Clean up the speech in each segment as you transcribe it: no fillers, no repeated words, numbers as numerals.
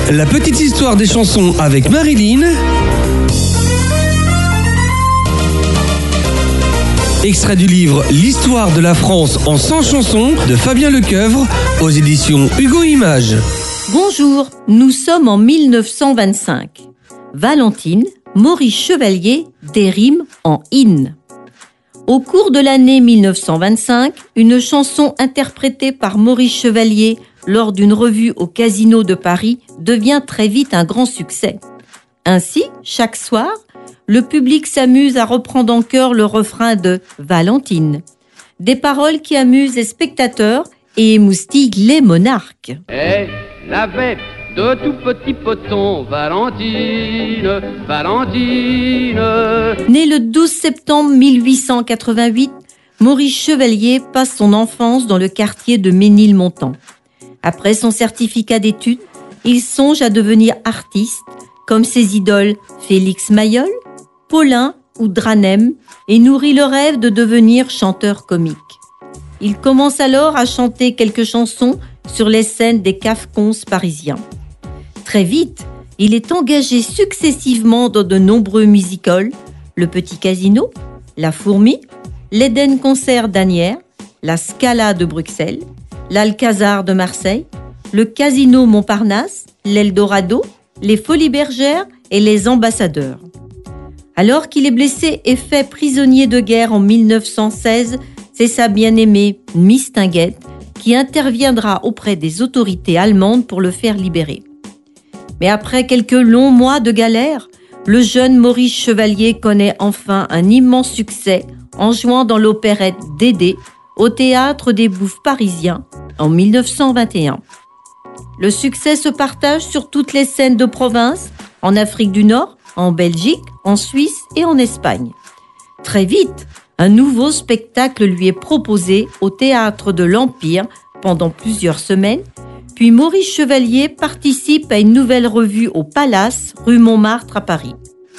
La petite histoire des chansons avec Marilyn. Extrait du livre L'histoire de la France en 100 chansons de Fabien Lecoeuvre aux éditions Hugo Images. Bonjour, nous sommes en 1925. Valentine, Maurice Chevalier, des rimes en in. Au cours de l'année 1925, une chanson interprétée par Maurice Chevalier lors d'une revue au Casino de Paris devient très vite un grand succès. Ainsi, chaque soir, le public s'amuse à reprendre en chœur le refrain de Valentine. Des paroles qui amusent les spectateurs et émoustillent les monarques. Elle avait de tout petits potons, Valentine, Valentine. Né le 12 septembre 1888, Maurice Chevalier passe son enfance dans le quartier de Ménilmontant. Après son certificat d'études, il songe à devenir artiste, comme ses idoles Félix Mayol, Paulin ou Dranem, et nourrit le rêve de devenir chanteur comique. Il commence alors à chanter quelques chansons sur les scènes des cafons parisiens. Très vite, il est engagé successivement dans de nombreux music-halls, le Petit Casino, la Fourmi, l'Eden Concert d'Asnières, la Scala de Bruxelles, l'Alcazar de Marseille, le Casino Montparnasse, l'Eldorado, les Folies Bergères et les Ambassadeurs. Alors qu'il est blessé et fait prisonnier de guerre en 1916, c'est sa bien-aimée Mistinguett qui interviendra auprès des autorités allemandes pour le faire libérer. Mais après quelques longs mois de galère, le jeune Maurice Chevalier connaît enfin un immense succès en jouant dans l'opérette Dédé au Théâtre des Bouffes parisiens en 1921. Le succès se partage sur toutes les scènes de province, en Afrique du Nord, en Belgique, en Suisse et en Espagne. Très vite, un nouveau spectacle lui est proposé au Théâtre de l'Empire pendant plusieurs semaines, puis Maurice Chevalier participe à une nouvelle revue au Palace, rue Montmartre à Paris.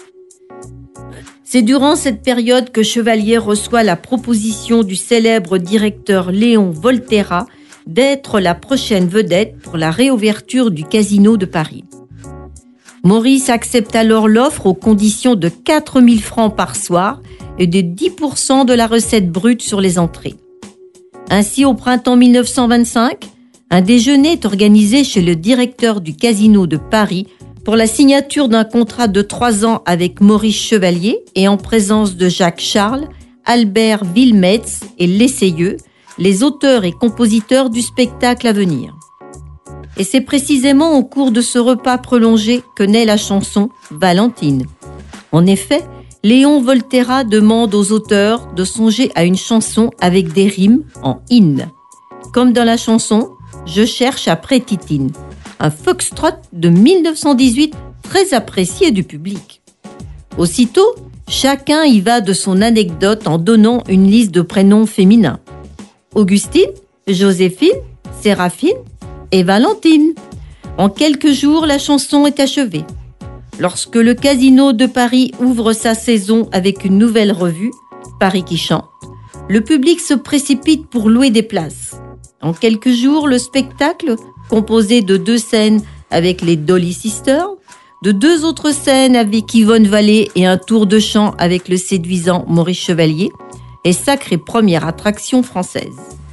C'est durant cette période que Chevalier reçoit la proposition du célèbre directeur Léon Volterra d'être la prochaine vedette pour la réouverture du Casino de Paris. Maurice accepte alors l'offre aux conditions de 4 000 francs par soir et de 10% de la recette brute sur les entrées. Ainsi, au printemps 1925, un déjeuner est organisé chez le directeur du Casino de Paris pour la signature d'un contrat de 3 ans avec Maurice Chevalier et en présence de Jacques Charles, Albert Wilmetz et Lessayeux, les auteurs et compositeurs du spectacle à venir. Et c'est précisément au cours de ce repas prolongé que naît la chanson Valentine. En effet, Léon Volterra demande aux auteurs de songer à une chanson avec des rimes en in. Comme dans la chanson « Je cherche après Titine », un foxtrot de 1918 très apprécié du public. Aussitôt, chacun y va de son anecdote en donnant une liste de prénoms féminins. Augustine, Joséphine, Séraphine et Valentine. En quelques jours, la chanson est achevée. Lorsque le Casino de Paris ouvre sa saison avec une nouvelle revue, Paris qui chante, le public se précipite pour louer des places. En quelques jours, le spectacle, composé de 2 scènes avec les Dolly Sisters, de 2 autres scènes avec Yvonne Vallée et un tour de chant avec le séduisant Maurice Chevalier, est sacrée première attraction française.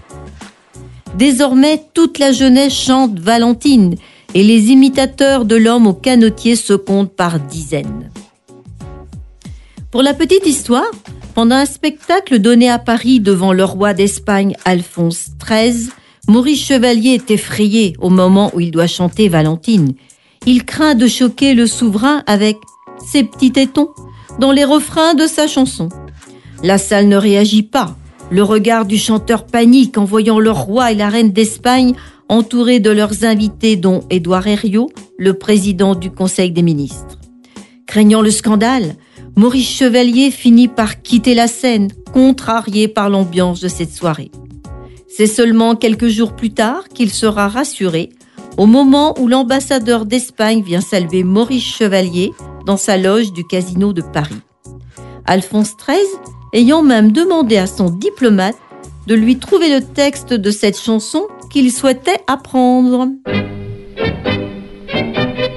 Désormais, toute la jeunesse chante Valentine et les imitateurs de l'homme au canotier se comptent par dizaines. Pour la petite histoire, pendant un spectacle donné à Paris devant le roi d'Espagne Alphonse XIII, Maurice Chevalier est effrayé au moment où il doit chanter Valentine. Il craint de choquer le souverain avec ses petits tétons dans les refrains de sa chanson. La salle ne réagit pas. Le regard du chanteur panique en voyant le roi et la reine d'Espagne entourés de leurs invités dont Édouard Herriot, le président du Conseil des ministres. Craignant le scandale, Maurice Chevalier finit par quitter la scène, contrarié par l'ambiance de cette soirée. C'est seulement quelques jours plus tard qu'il sera rassuré au moment où l'ambassadeur d'Espagne vient saluer Maurice Chevalier dans sa loge du Casino de Paris. Alphonse XIII ayant même demandé à son diplomate de lui trouver le texte de cette chanson qu'il souhaitait apprendre.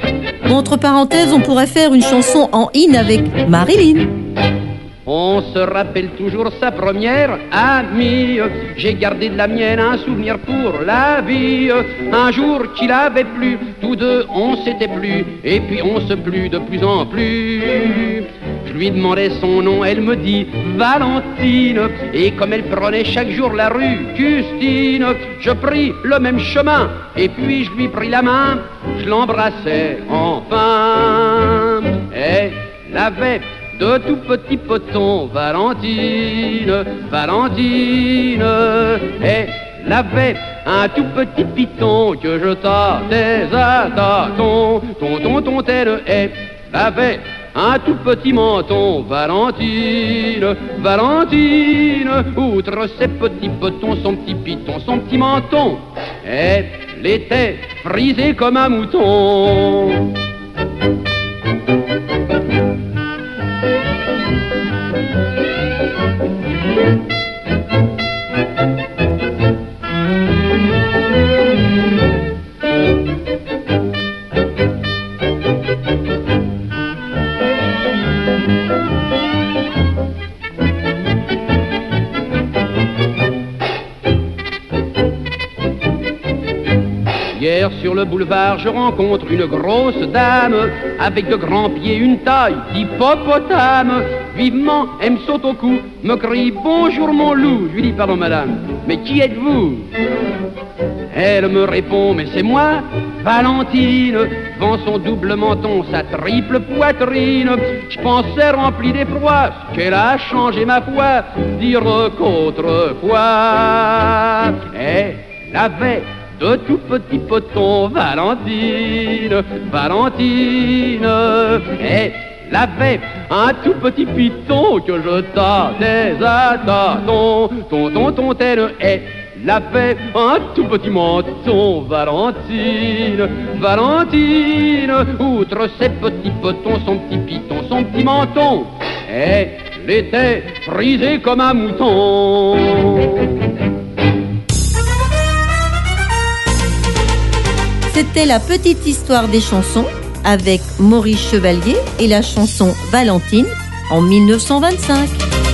Entre parenthèses, on pourrait faire une chanson en in avec Marilyn. On se rappelle toujours sa première amie. J'ai gardé de la mienne un souvenir pour la vie. Un jour qu'il avait plu, tous deux on s'était plu, et puis on se plut de plus en plus. Je lui demandais son nom, elle me dit Valentine. Et comme elle prenait chaque jour la rue Custine, je pris le même chemin, et puis je lui pris la main. Je l'embrassais enfin. Elle avait de tout petits potons, Valentine, Valentine. Elle avait un tout petit piton que je tâtais à tâtons. Tonton, elle avait un tout petit menton, Valentine, Valentine. Outre ses petits potons, son petit piton, son petit menton, elle était frisée comme un mouton. Hier sur le boulevard je rencontre une grosse dame avec de grands pieds, une taille d'hippopotame. Vivement elle me saute au cou, me crie bonjour mon loup. Je lui dis pardon madame, mais qui êtes-vous? Elle me répond mais c'est moi, Valentine. Devant son double menton, sa triple poitrine, je pensais rempli d'effroi qu'elle a changé ma foi, dire qu'autrefois elle avait de tout petits potons, Valentine, Valentine. Elle avait un tout petit piton que je tâtais à tâtons. Tonton, elle avait un tout petit menton, Valentine, Valentine. Outre ses petits potons, son petit piton, son petit menton, elle était frisée comme un mouton. C'était la petite histoire des chansons avec Maurice Chevalier et la chanson Valentine en 1925.